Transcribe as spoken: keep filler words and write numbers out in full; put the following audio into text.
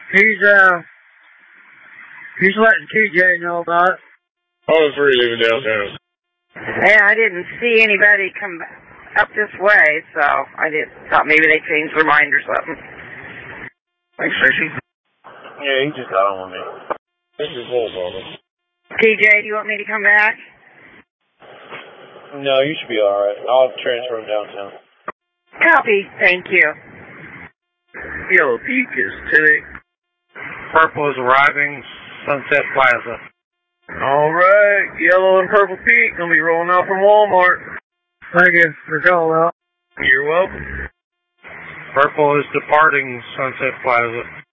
He's, uh, he's letting T J know about it. All three leaving downtown. Yeah, I didn't see anybody come up this way, so I did thought maybe they changed their mind or something. Thanks, Tracy. Yeah, he just got on with me. This is full, Mama. T J, do you want me to come back? No, you should be alright. I'll transfer him downtown. Copy, thank you. Yellow Peak is today. Purple is arriving, Sunset Plaza. Alright, Yellow and Purple Peak gonna be rolling out from Walmart. Thank you for calling out. You're welcome. Purple is departing Sunset Plaza.